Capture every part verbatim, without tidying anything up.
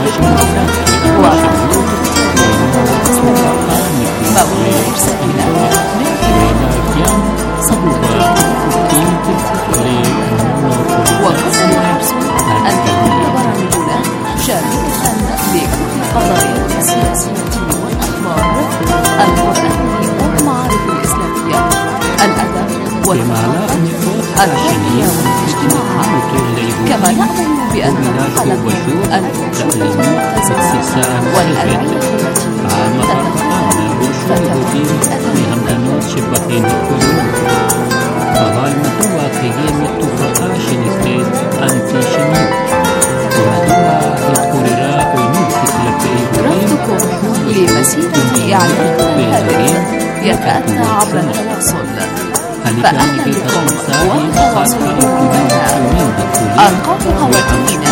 يكون أفضل وحقوق مواد سبيلة صبورة وقصد الرسول أن تكون برامجنا شاملة لكل القضايا السياسية والأخبار القرآنية والمعارف الإسلامية الأدب والثقافة التربية والاجتماع. كما نأمل بأن حلقة الأنشطة المتزنة والأدعية التي تتضمن رفضكم لمسيرة إعلام هادئة يتأتى عبر التواصل، فأهلا بكم والتواصل معنا. أرقام هواتفنا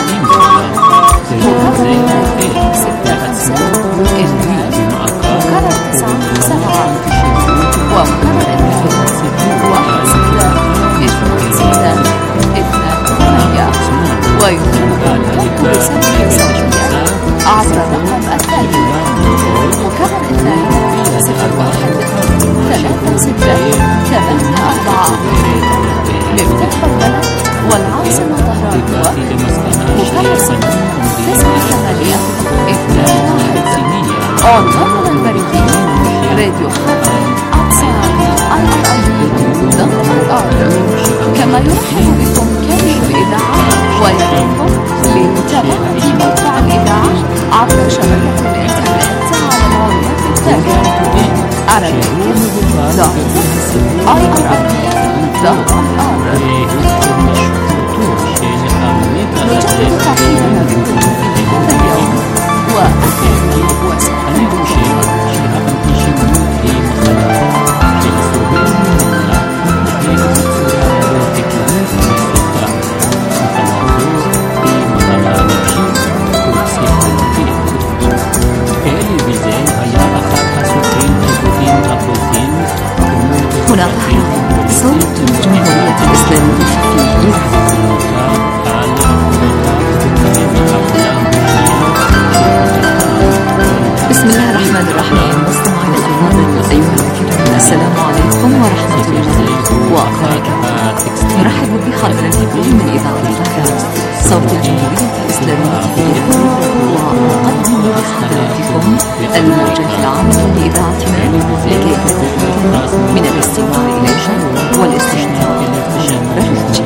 مكرر ستة خمسة اثنين مكرر تسعة سبعة ومكرر اثنين واحد ستة اثنين ستة اثنين ثمانية، ويمكنكم ترك رسالة صوتية عبر الرقم التالي مكرر اثنين صفر واحد ثلاثة ستة ثمانية أربعة مفتاح البلد والعاصمة طهران مكرر صفر تسعة ثمانية اثنين واحد. عنواننا البريدي راديو خاطر أقصار آي آر آي دوت آر. كما يرحب بكم كامل الإذاعة ويدعوكم لمتابعة موقع الإذاعة عبر شبكة الإنترنت على العنوان التالي عربية دوت آي آر آي دوت آر. نجدد تحياتنا بكم في هذا اليوم وأهلا وسهلا بكم. هنا طهران صوت الجمهورية الإسلامية في إيران. بسم الله الرحمن الرحيم. مستمعينا الأفاضل أيها الكرام، السلام عليكم ورحمة الله وبركاته. نرحب بحضراتكم من إذاعة طهران صوت الجمهورية الإسلامية في إيران، ونقدم لحضراتكم الموجة العامة لإذاعتنا لكي تكونوا من الاستماع إليها والاستمتاع بالبرنامج.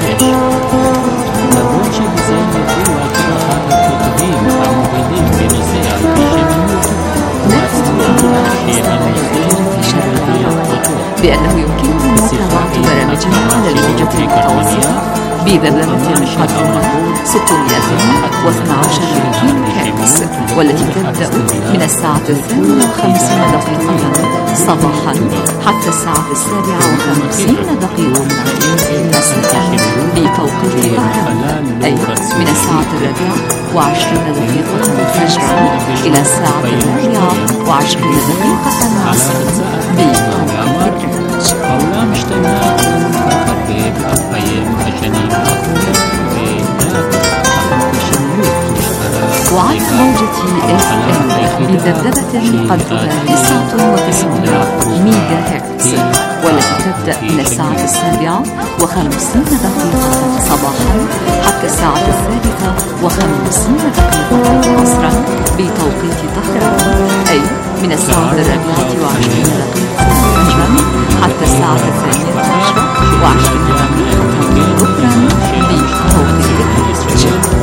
بأنه يمكنكم متابعة برامجنا على الموجة المتوسطة بذبذبة قدرها ستمائة واثني عشر كيلو هرتز، والتي تبدأ من الساعة الثامنة وخمسين دقيقة صباحا حتى الساعة السابعة وخمسين دقيقة مساء بتوقيت طهران، أي من الساعة الرابعة وعشرين دقيقة فجرا إلى الساعة الرابعة وعشرين دقيقة عصرا بتوقيت وعلى موجة اف ام بذبذبة قدرها تسعة وتسعين ميجا هرتز، والتي تبدأ من الساعة السابعة وخمسين دقيقة صباحا حتى الساعة الثالثة وخمسين دقيقة عصرا بتوقيت طهران، أي من الساعة الرابعة وعشرين دقيقة فجرا حتى الساعة الثانية عشرة وعشرين دقيقة ظهرا بتوقيت الفجر.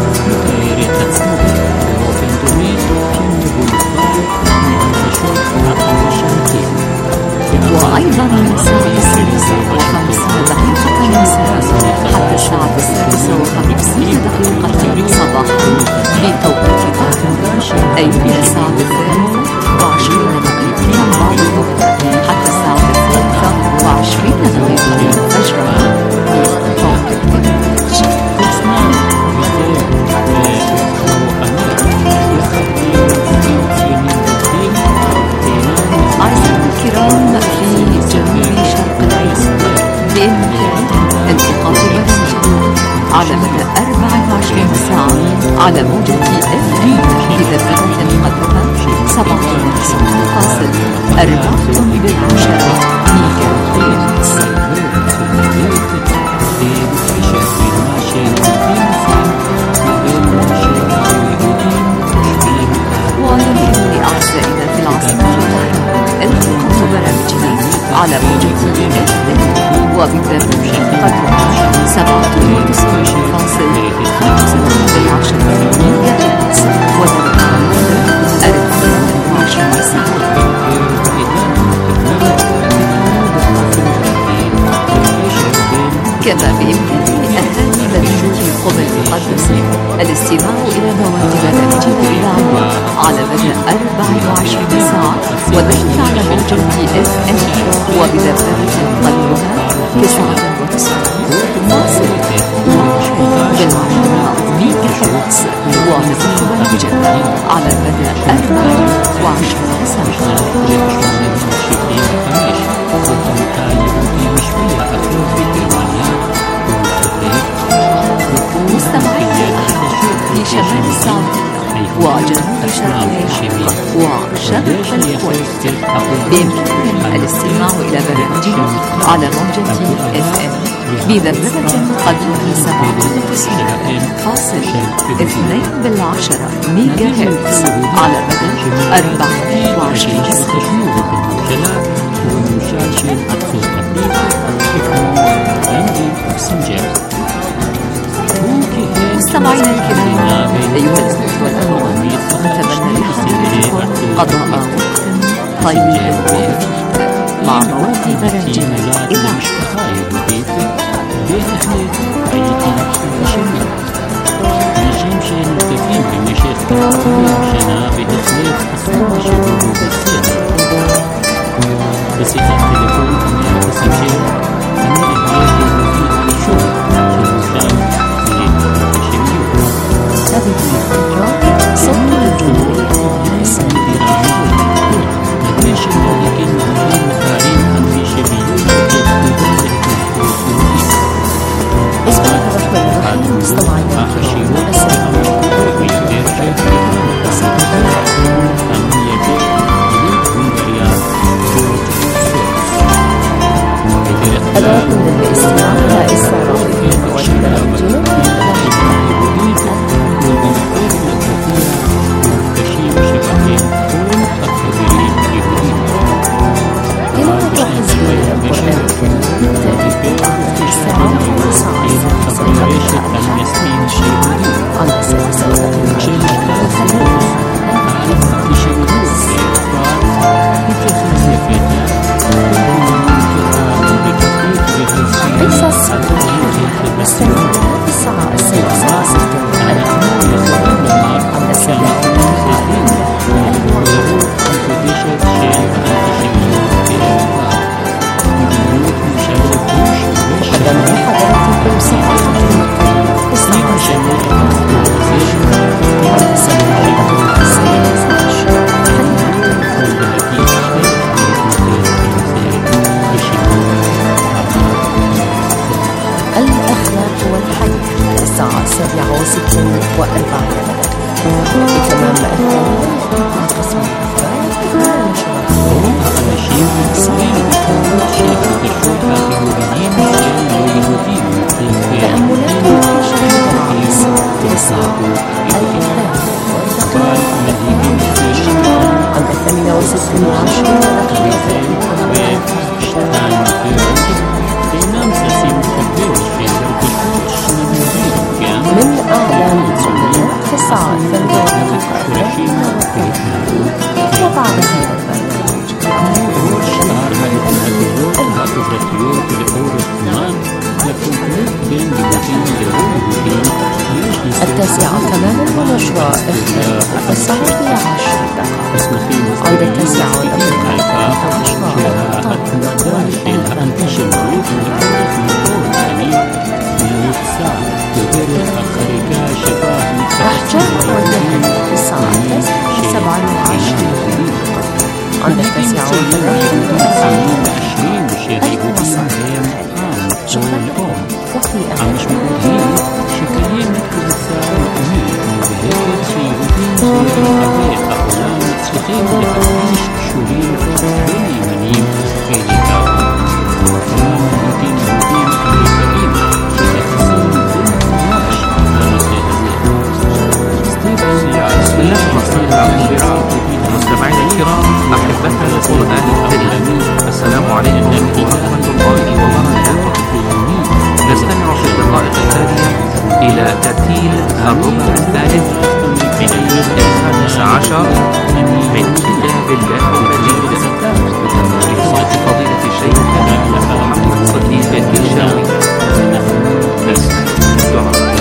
وأيضا من الساعة السادسة وخمسين دقيقة مساء حتى الساعة السادسة وخمسين دقيقة صباحا بتوقيت طهران، أي من الساعة الثالثة وعشرين دقيقة بعد الظهر حتى الساعة الثالثة وعشرين دقيقة فجرا بتوقيت الفجر. أعزائي الكرام في جنوب شرق العالم، بإمكانكم التقاط برنامجنا على مدى أربع وعشرين ساعة على موجة اف ام بدبابة قدرها سبعة وتسعين فاصل أربعة بالعشرة ميجا هرتز. ويمكن لأعزائنا في العاصمة المتحدة التقاط برامجنا على موجة إف إم وبدبابة قدرها سبعة وتسعين فاصل خمسة بالعشرة ميجا هرتز ودرجة أربعة وعشرين ساعة. كما بإمكان أهالي مدينة القبة المقدسة الاستماع إلى مواد برامجنا الإذاعية على مدى أربع وعشرين ساعة وذلك على موجة إف إم وبدبابة قدرها تسعة وتسعين فاصل بالعشرة ميجا هرتز ومثل برامجنا على مدى أربع وعشرين ساعة. مستمعين في شمال السعودية وجنوب شرق العراق وشرق الكويت بإمكانكم الاستماع إلى برامجنا على موجة إف إم بذبذبة قدرها سبعة وتسعين فاصل اثنين بالعشرة ميجا هرتز على مدى أربعة وعشرين ساعة. مستمعينا الكرام أيها الأخوة والأخوات نتمنى لحضراتكم قضاء وقت طيب ومفيد مع مواد برامجنا الإذاعية. التاسعة تماما ونشرة إخبار الساعة عشر دقائق عند التاسعة والأربعين ونشرة أحجام والذهن في الساعة سبعة وعشرين عند التاسعة والثلاثين شكرا لكم وفي أمان. مستمعينا الكرام، أحبتنا القرآن الكريم، السلام عليكم ورحمة الله وبركاته. نستمع في الدقائق التالية إلى ترتيل الربع الثالث من الجزء الخامس عشر من كتاب الله المجيد بصوت فضيلة الشيخ محمد صديق الفيشاوي. نستمع الدعاء.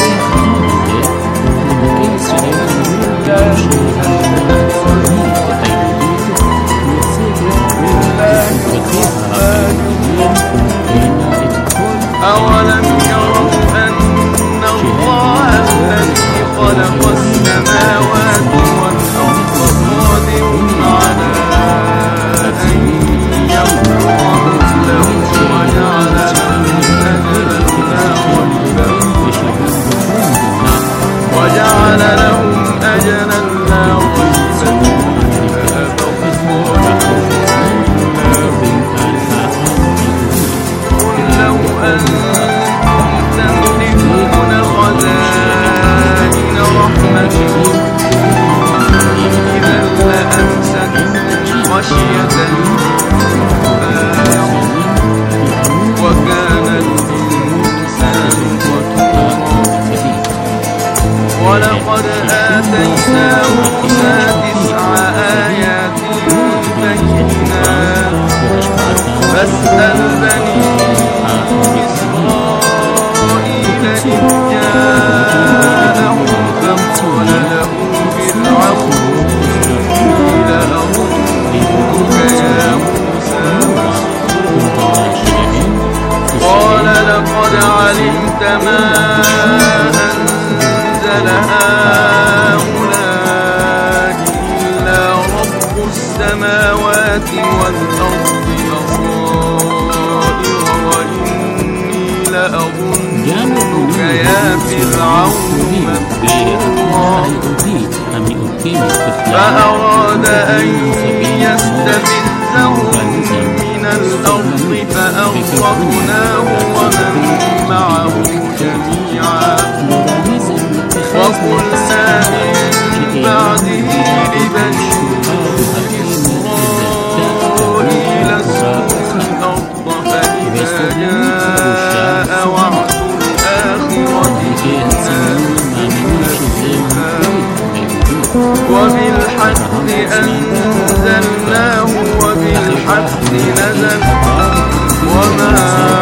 أولم يروا أن الله الذي خلق السماوات والأرض قادر على أن يخلق مثلهم وجعل لهم أجلا لا ريب وجعل لهم أجلا لا ريب لو أنتم تملكون خزائن رحمته إذا لأمسكتم خشية الإنفاق وكان الإنسان قتورا ولقد آتينا موسى تسع آيات بينات فاسأل بني إسرائيل إذ جاءهم فقال له فرعون إني لأظنك يا موسى قال لقد علمت ما أنزل هؤلاء إلا رب السماوات والأرض بصائر وإني لأظنك يا فرعون مذكورا فأراد أن يستفزهم من الأرض فأغرقناه ومن معه جميعا وقلنا من بعده لبني إسرائيل اسكنوا الأرض فإذا جاء وعد الآخرة جئنا بها وبالحق أنزلناه وبالحق نزل وما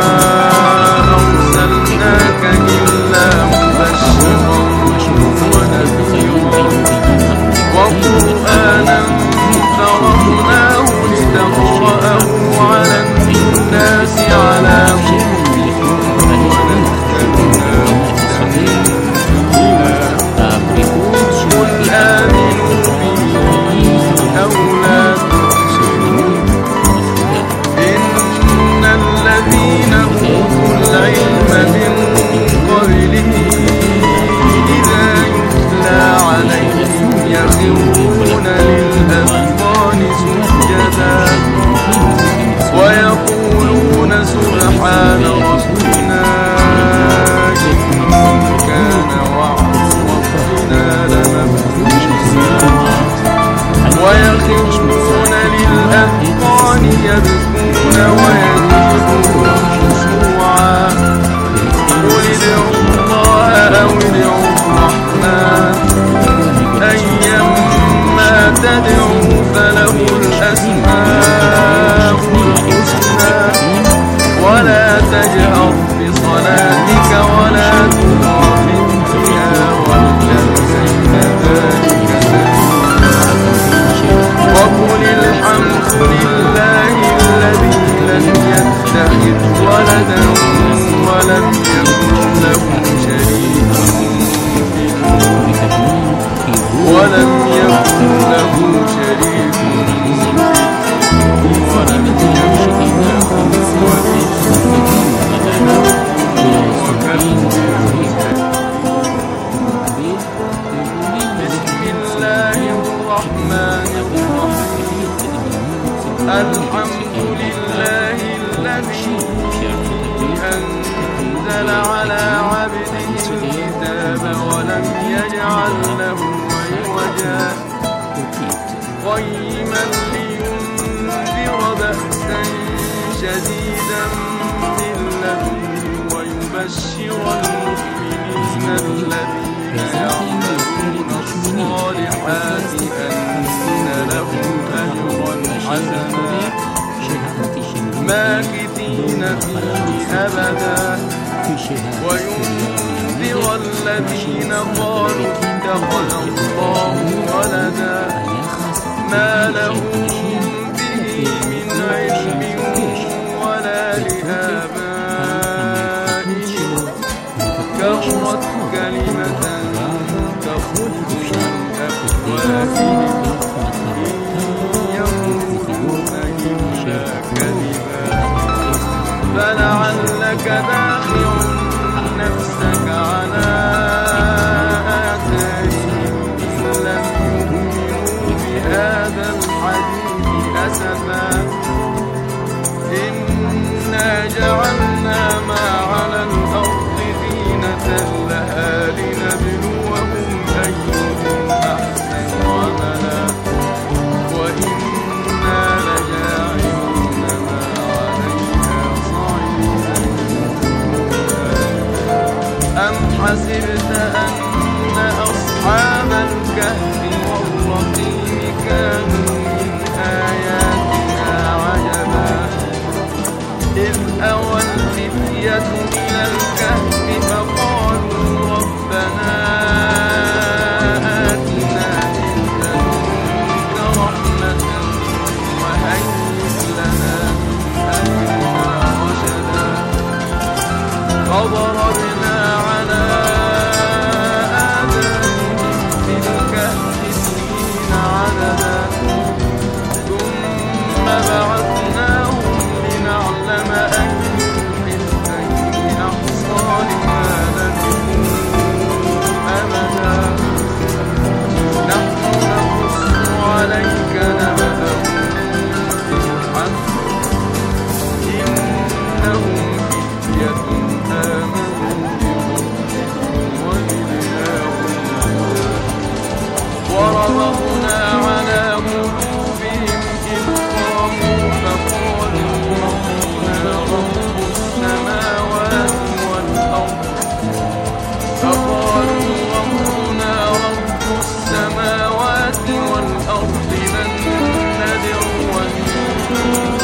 أرسلناك إلا مبشرا ونذيرا وقرآنا فرقناه لتقرأه على الناس على مكث ونزلناه تنزيلا قل آمنوا به أو لا تؤمنوا إن الذين ليبشر المؤمنين الذين يعملون الصالحات أن لهم أجرا حسنا ماكثين فيه أبدا وينذر الذين قالوا اتخذ الله ولدا ما لهم به من علم ولا لآبائهم كبرت كلمة تخرج من أفواههم إن يقولون إلا كذبا فلعلك باخع نفسك على آثارهم إن لم يؤمنوا بهذا الحديث أسفا إنا جعلنا ما على الأرض زينة لها لنبلوهم أيهم أحسن عملا وإنا لجاعلون ما عليها صعيدا أم حسبت أن أصحاب الكهف والرقيم كانوا من آياتنا عجبا إذ أوى الفتية إلى الكهف فقالوا ربنا آتنا من لدنك رحمة وهيئ لنا من أمرنا رشدا فضربنا على آذانهم في الكهف سنين عددا ثم بعثناهم لنعلم أي الحزبين أحصى لما لبثوا أمدا نحن نقص عليك نبأهم بالحق إنهم فتية آمنوا بربهم وزدناهم هدى وربطنا على قلوبهم إذ قاموا فقالوا ربنا رب السماوات والأرض فقالوا ربنا رب السماوات والأرض لن ندعو من دونه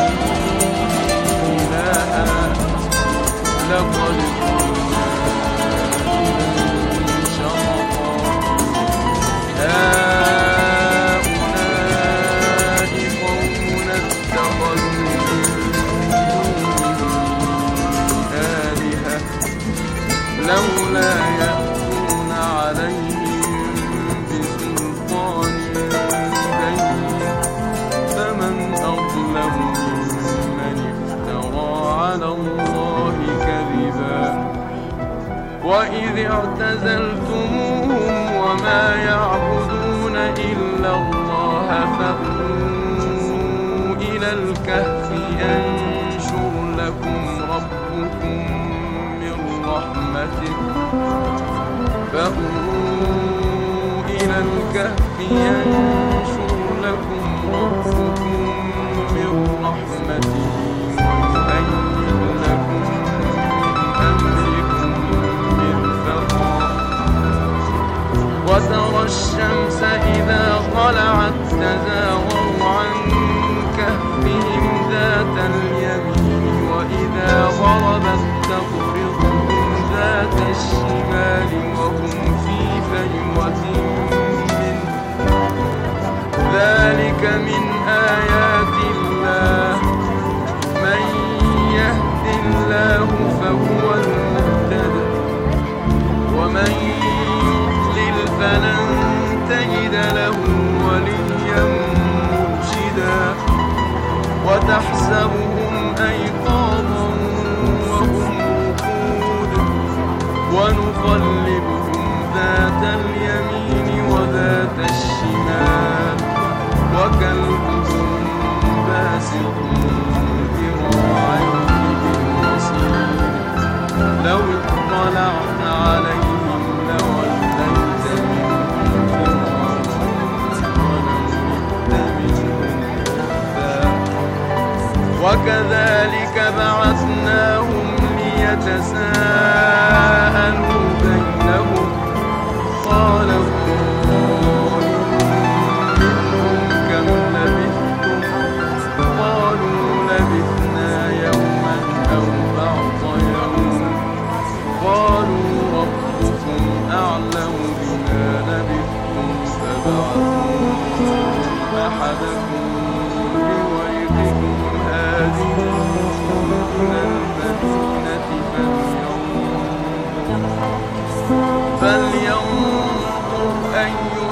إلها لقد كنا إذا شرطا هؤلاء قومنا اتخذوا من دونه آلهة لولا يأتون عليهم بسلطان بين فمن أظلم ممن افترى على الله كذبا وإذ اعتزلتموهم وما يعبدون إلا الله فأووا إلى الكهف ينشر لكم ربكم من رحمته فأووا إلى الكهف ينشر لكم ربكم من رحمته ويهيئ لكم من أمركم مرفقا وترى الشمس إذا طلعت تزاور عن كهفهم ذات اليمين وإذا غربت تقرضهم ذات الشمال وهم في فجوة منه ذلك من آيات الله من يهد الله فهو المهتد ومن يضلل فلن تجد له وليا مرشدا وتحسبهم أيقاظا وهم رقود ونقلبهم ذات اليمين وذات الشمال وكلبهم باسط ذراعيه بالوصيد لو اطلعت عليهم لوليت منهم فرارا ولملئت منهم رعبا وكذلك بعثناهم ليتساءلوا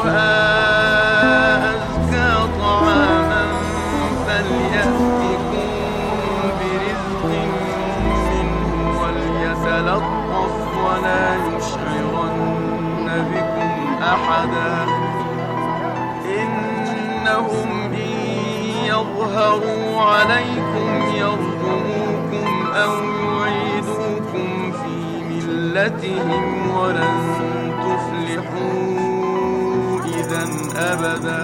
أيها أزكى طعاما فليأتكم برزق منه وليتلطف ولا يشعرن بكم أحدا إنهم إن يظهروا عليكم يرجموكم أو يعيدوكم في ملتهم ولن تفلحوا إذا أبدا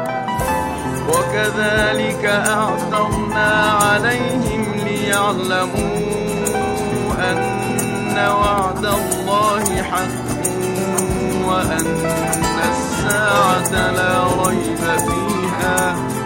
وكذلك أعثرنا عليهم ليعلموا أن وعد الله حق وأن الساعة لا ريب فيها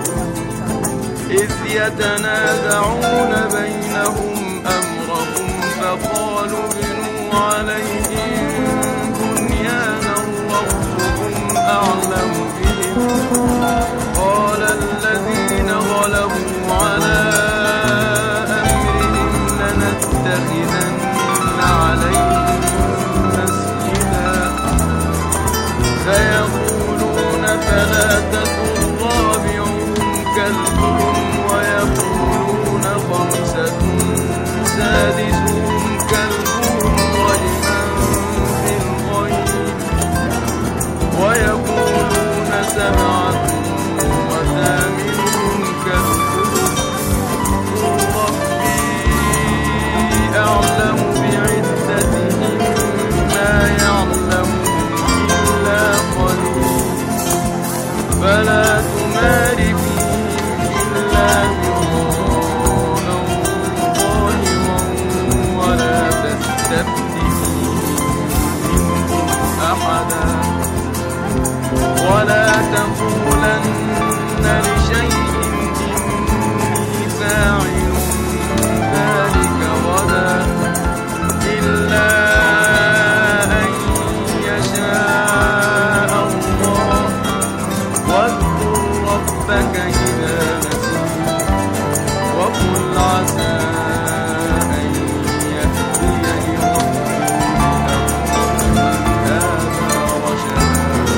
إذ يتنازعون بينهم أمرهم فقالوا بنوا عليهم بنيانا ربهم أعلم بهم قال الذين غلبوا على أمرهم لنتخذن عليهم مسجدا فيقولون ثلاثة رابعهم كلبهم ويقولون خمسة سادسهم كلبهم رجما في الغيب ويقولون سبعة وثامنهم كلبهم قل ربي أعلم بعدتهم ما يعلمهم إلا قليل فلا تمار فيهم إلا مراء ظاهرا ولا تستفت منهم أحدا ولا تقولن لشيء إني فاعل ذلك غدا إلا أن يشاء الله واذكر ربك إذا نسيت وقل عسى أن يهديني ربي هذا رشدا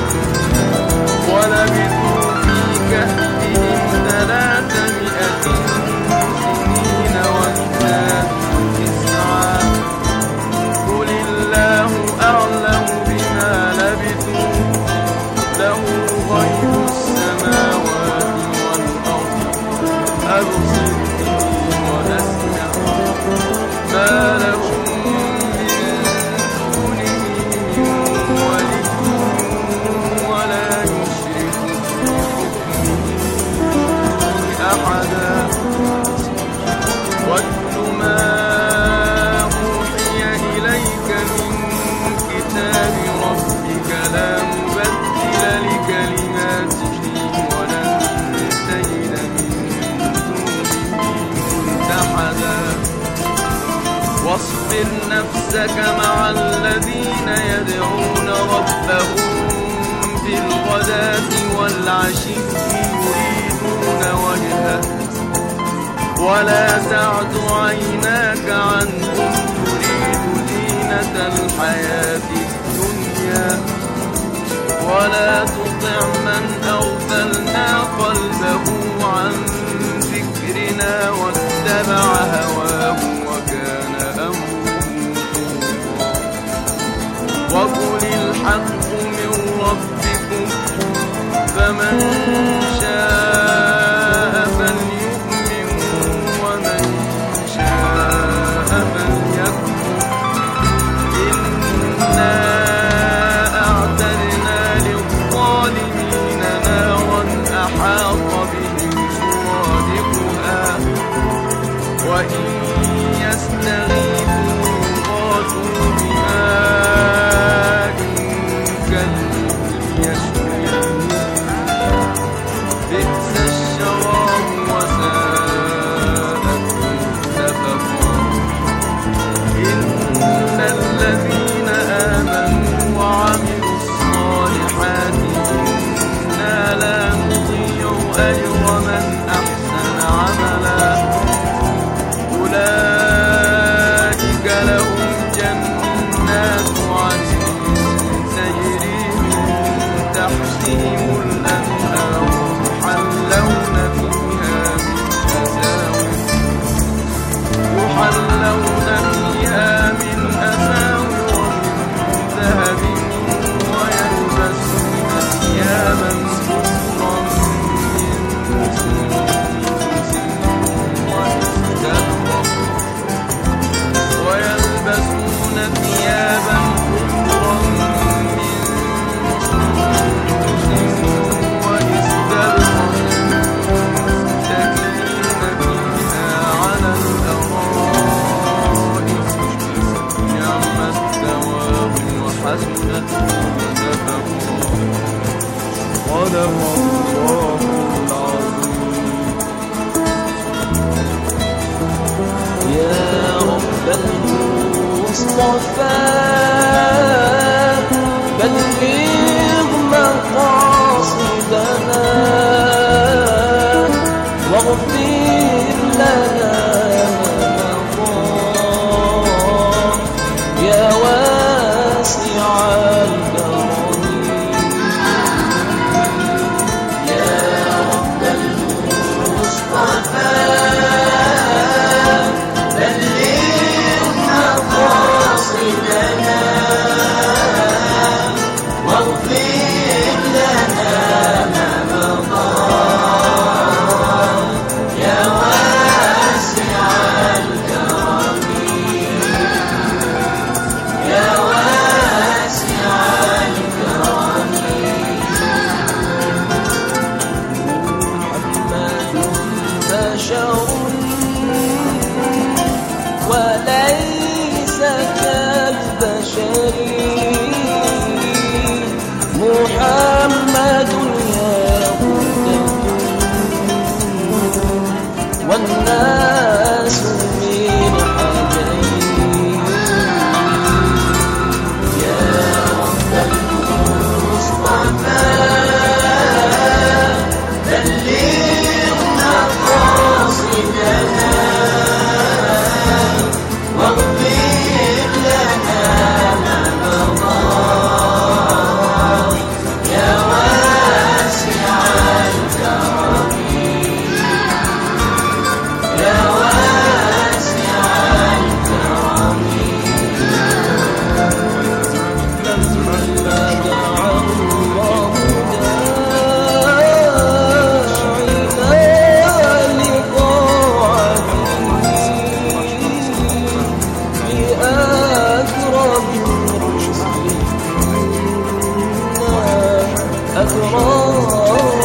ولبثوا في كهفهم ثلاثمائة سنين وازدادوا تسعا قل الله أعلم بما لبثوا له غيب السماوات والأرض أبصر به وأسمع ما لهم من دونه من ولي ولا يشرك في حكمه أحدا واتل ما أوحي إليك من كتاب ربك لا مبدل لكلماته ولن تجد من دونه ملتحدا واصبر نفسك مع الذين يدعون ربهم بالغداة والعشي يريدون وجهه ولا تعد عيناك عنهم تريد زينة الحياة الدنيا ولا تطع من أغفلنا قلبه عن ذكرنا واتبع هواه وكان أمره فرطا وقل الحق من ربكم فمن شاء فليؤمن ومن شاء فليكفر إنا أعتدنا للظالمين نارا أحاط بهم سرادقها وإن يستغيثوا يغاثوا بماء كالمهل يشوي المهل بئس الشراب وساءت مرتفقا إن الذين آمنوا وعملوا الصالحات إنا لا نضيع أجر من أحسن عملا أولئك لهم جنات عدن تجري من تحتهم صدق الله العظيم. يا رب المصطفى بلغ مقاصدنا واغفر لنا ما مضى يا واسع الكرم. يا رب المصطفى بلغ مقاصدنا واغفر لنا ما مضى يا واسع الكرم. يا واسع الكرم. محمد بشر وليس كالبشر. محمد ياقوت والناس من حجرين. يا رب المصطفى بلغ مقاصدنا واغفر لنا ما مضى يا واسع الكرم. يا واسع الكرم. لما دعا الله داعنا لطاعته بأكرم الرسل أكرم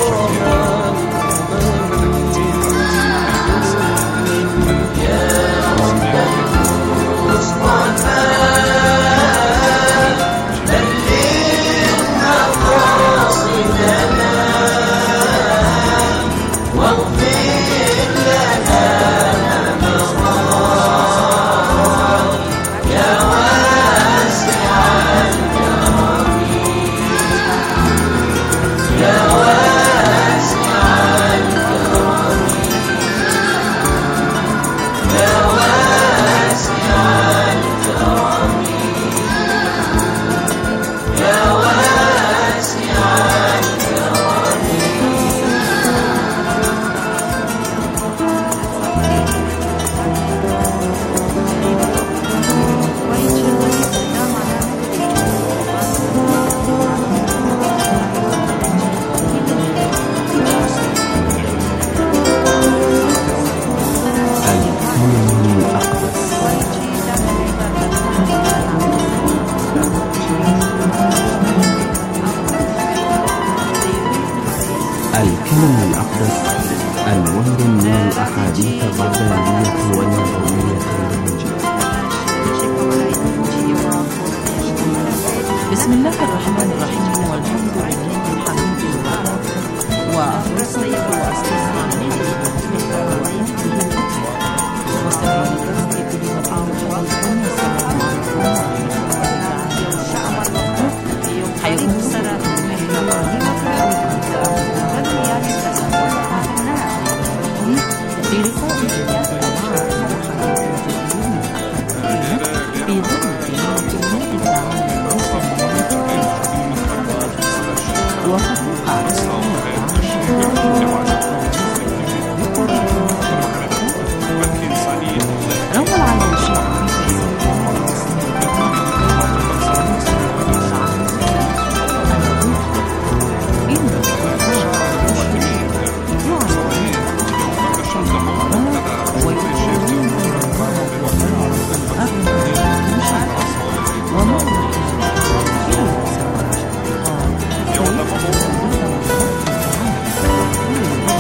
الكلم الأقدس أنوار من الأحاديث الربانية والنبوية المنجية. بسم الله الرحمن الرحيم والحمد لله الحمد لله والصلاة والسلام على وما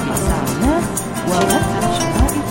خسارنا وغفر شرائط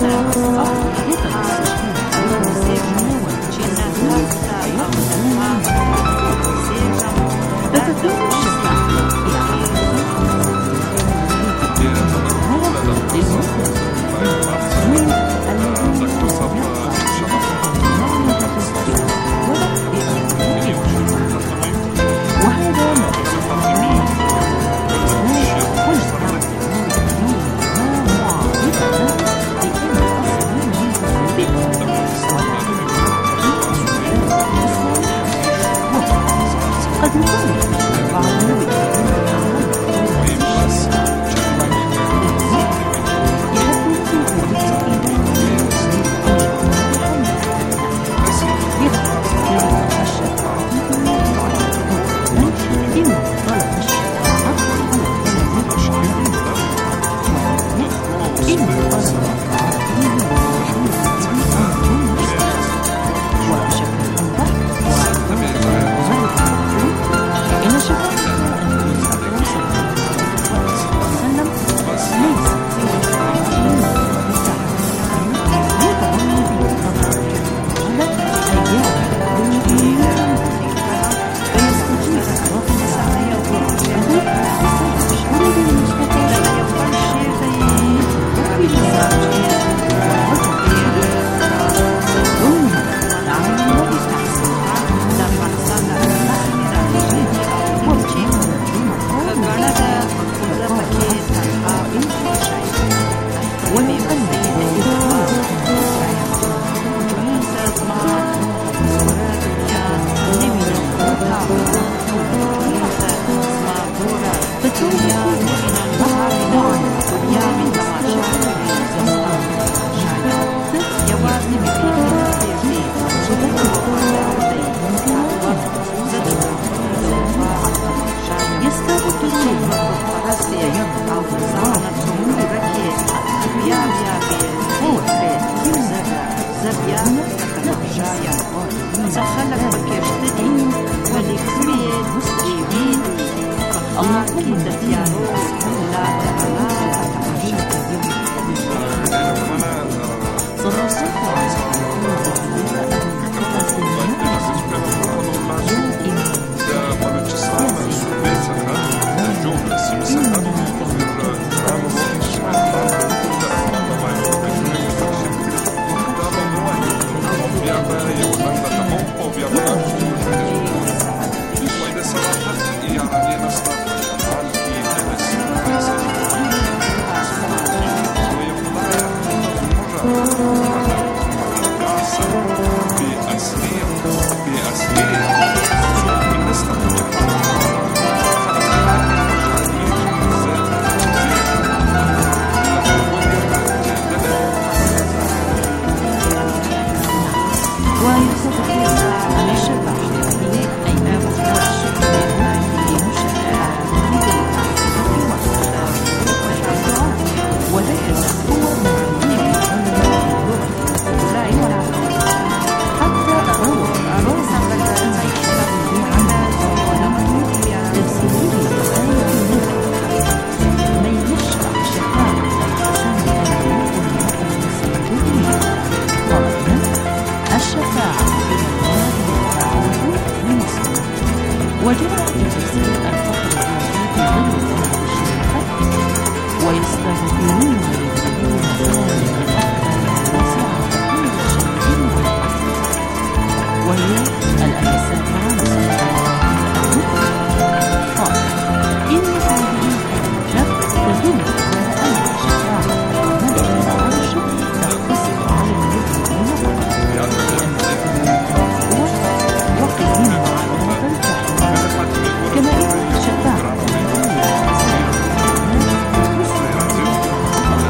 كما إن الشفاعة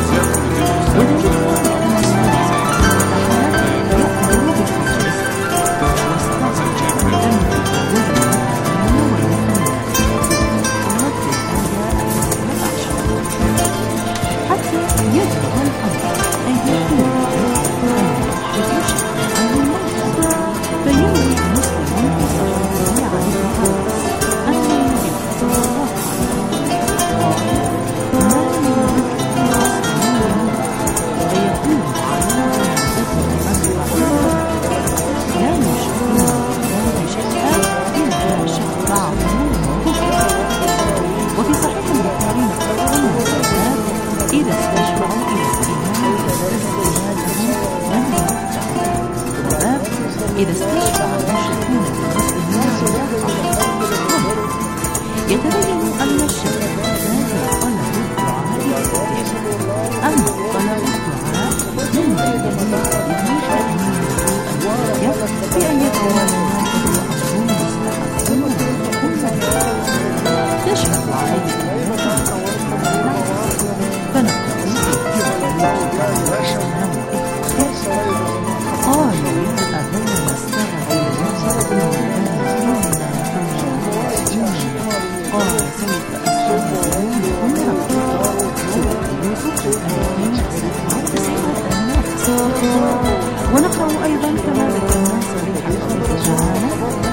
ونقرأ أيضا كما ذكرنا صريح قوله تعالى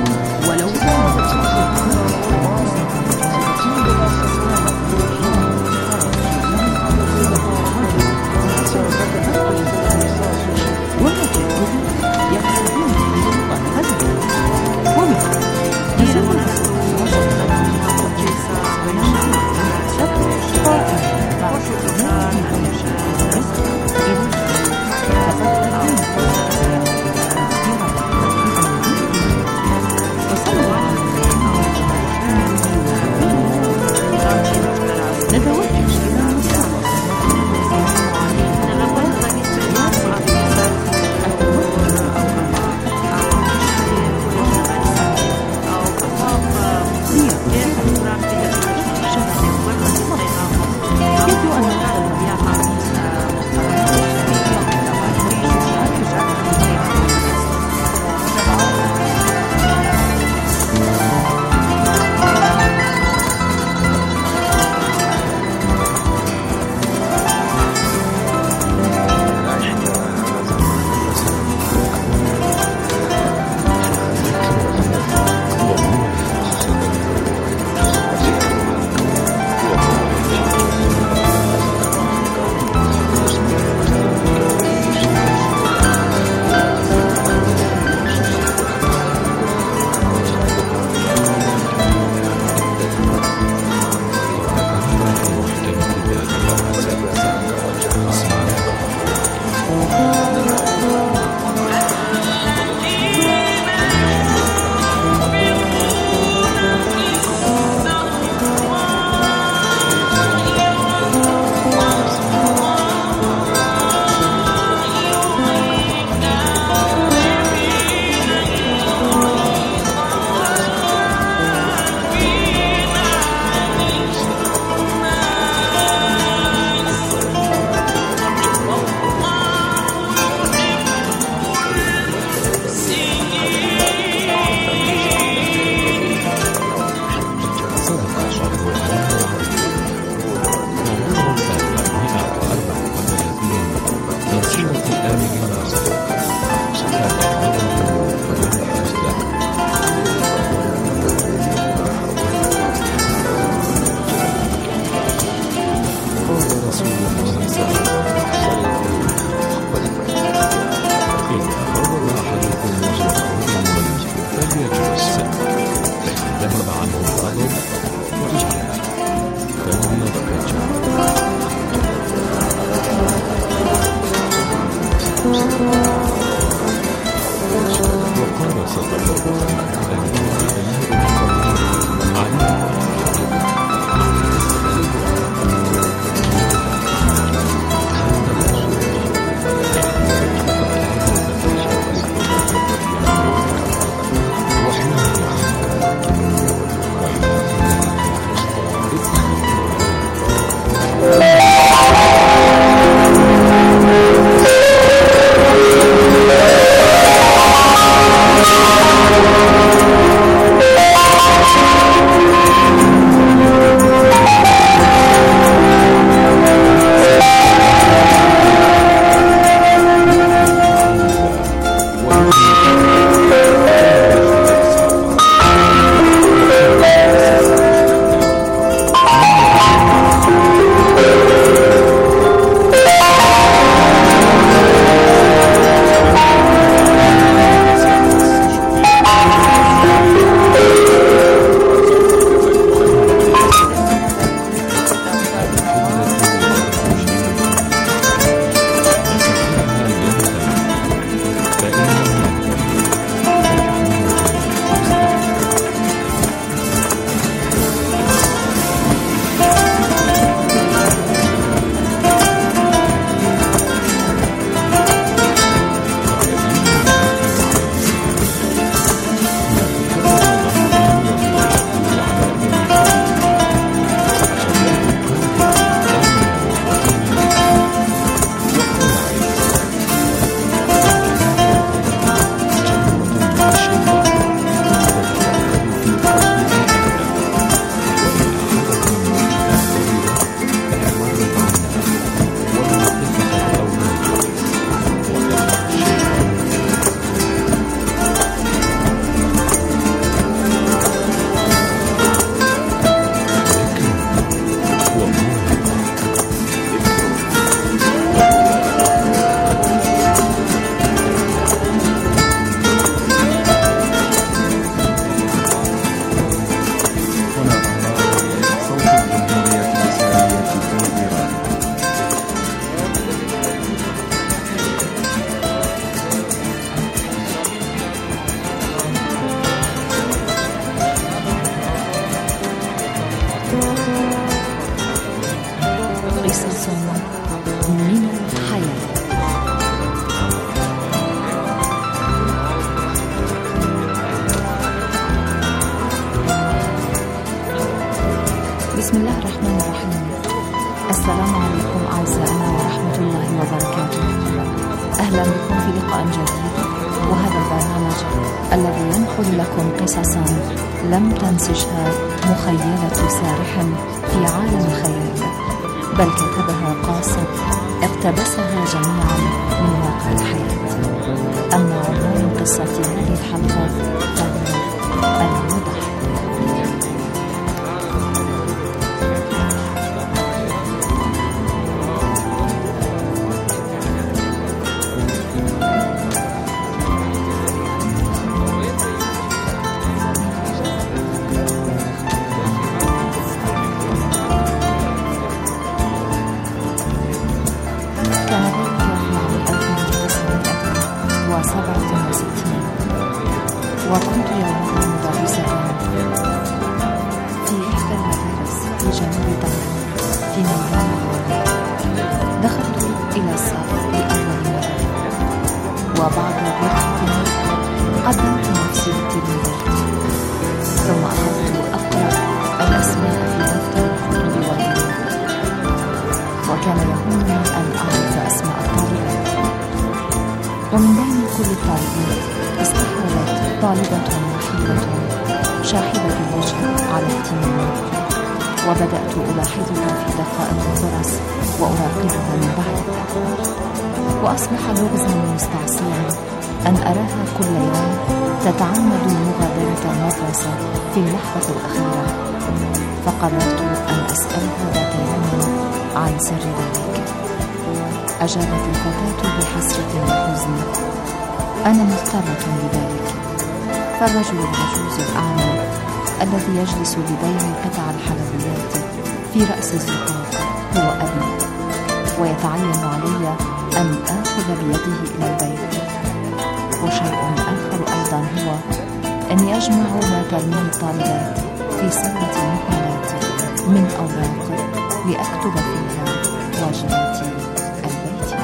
ولو كانت Thank you. جديد، وهذا البرنامج الذي ينقل لكم قصصا لم تنسجها مخيلة سارح في عالم خيال، بل كتبها قاصد اقتبسها جميعا من واقع الحياة. أما عنوان قصة هذه الحلقة فهو الوضح. وكنت يومها مدرسة في إحدى المدارس في جنوب دمشق في ميدان الولاء. دخلت إلى الصف لأول مرة، وبعد وقت قدمت نفسي للتلميذات، ثم أخذت أقرأ الأسماء في دفتر الكتب والنوت، وكان يهمني أن أعرف أسماء الطالبات. ومن بين كل الطالبات استحوذت طالبة وحيدة شاحبة الوجه على اهتمامي، وبدأت ألاحظها في دقائق الفرص وأراقبها من بعد، وأصبح لغزا مستعصيا أن أراها كل يوم تتعمد مغادرة المدرسة في اللحظة الأخيرة. فقررت أن أسألها ذات يوم عن سر ذلك. أجابت الفتاة بحسرة وحزن: أنا مضطرة لذلك، فالرجل العجوز الأعمى الذي يجلس لبيع قطع الحلويات في رأس الزقاق هو أبي، ويتعين علي أن آخذ بيده إلى البيت. وشيء آخر أيضا هو أني أجمع ما ترميه الطالبات في سلة مهمات من أوراق لأكتب فيها واجباتي البيتي.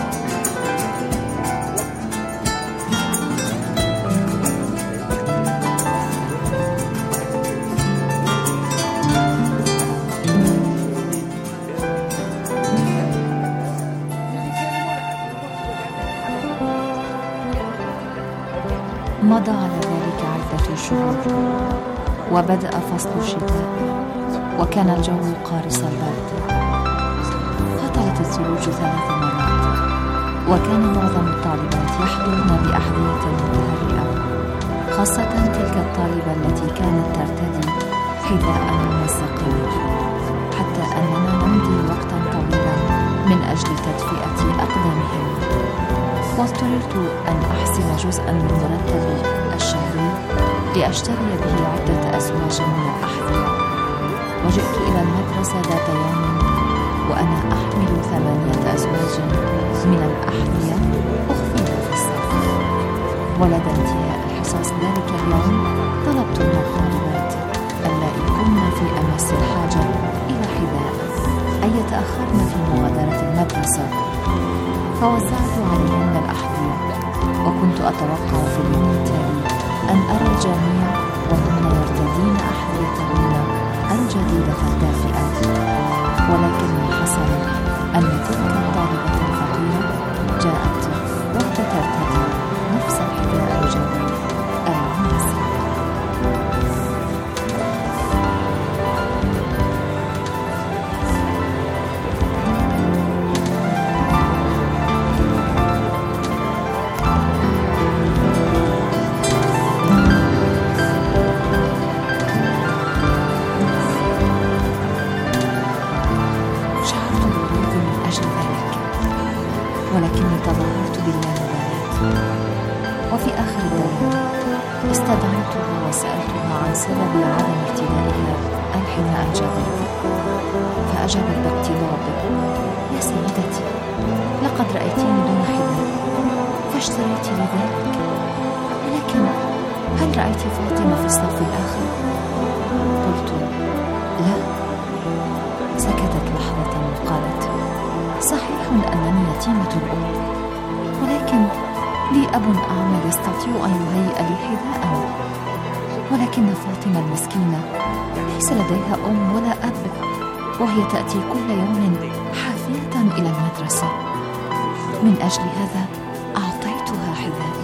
مضى على ذلك عدة شهور، وبدأ فصل الشتاء، وكان الجو قارس البرد. هطلت الثلوج ثلاث مرات، وكان معظم الطالبات يحضرن بأحذية متهرئة، خاصة تلك الطالبة التي كانت ترتدي حذاء ممزقا، حتى أننا نمضي وقتا طويلا من أجل تدفئة أقدامهم. واضطررت أن أحسب جزءا من مرتبي الشهري لأشتري به عدة أزواج من الأحذية. وجئت إلى المدرسة ذات يوم وأنا أحمل ثمانية أزواج من الأحذية أخفيها في الصف. ولدى انتهاء حصص ذلك اليوم طلبت من الطالبات اللائي كن في أمس الحاجة إلى حذاء أن يتأخرن في مغادرة المدرسة، فوزعت عليهن الأحذية. وكنت أتوقع في اليوم التالي أن أرى الجميع وهن يرتدين أحذيتهن الجديدة الدافئة. ولكن ما حصل أن تلك الطالبة الفقيرة جاءت وترتدي نفس الحذاء الجديد المناسب. ولكني تظاهرت باللامبالاة. وفي آخر الدورة استدعيتها وسألتها عن سبب عدم ارتدائها الحذاء الجديد، فأجابت باقتضاب: يا سيدتي، لقد رأيتيني دون حذاء فاشتريت لذلك. ولكن هل رأيت فاطمة في الصف الآخر؟ قلت: لا. سكتت لحظة وقالت: صحيح أنني يتيمة الأم، ولكن لي أب أعمى يستطيع أن يهيئ لي حذاء. ولكن فاطمة المسكينة ليس لديها أم ولا أب، وهي تأتي كل يوم حافية إلى المدرسة. من أجل هذا أعطيتها حذائي.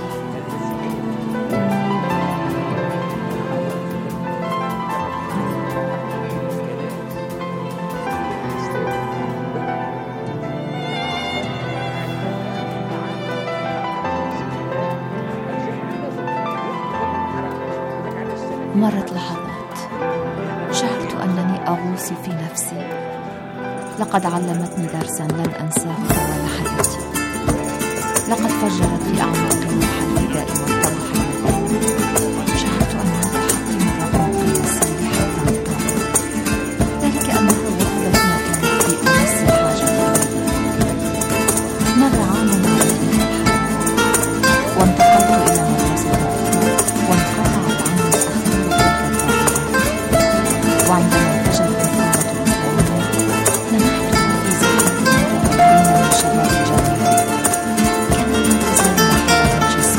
مرت لحظات شعرت أنني أغوص في نفسي. لقد علمتني درسا لن أنساه طوال حياتي. لقد فجرت في أعماقي روح الفداء والتضحية. شعرت أنها تحطم الرقم القياسي حتى انطلق. ذلك أنها وحدة ما كانت في أمس الحاجة إليه. مر عام على وانتقلت إلى مدرسة أخرى وانقطعت عني أخبار تلك الطائرة. وعندما انتشرت الثورة الإسلامية لمحتها في زحمة المتظاهرين من شباب الجامعة. كانت لا تزال واحدة جسيمة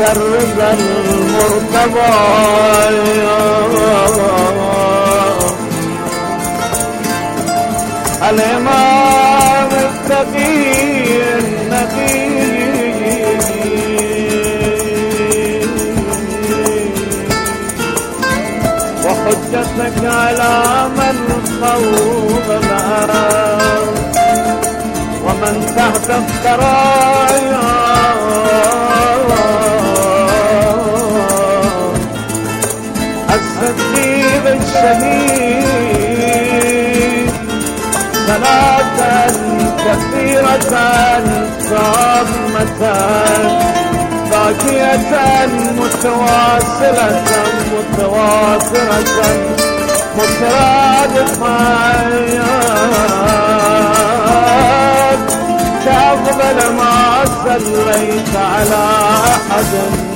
الرضا المرتضى الإمام التقي النقي وحجتك على من خوض الأرض ومن تحت الثرايا الصديق الشهيد صلاة كثيرة صامة باقية متواصلة متواصلة مترادفة كأفضل ما صليت على أحد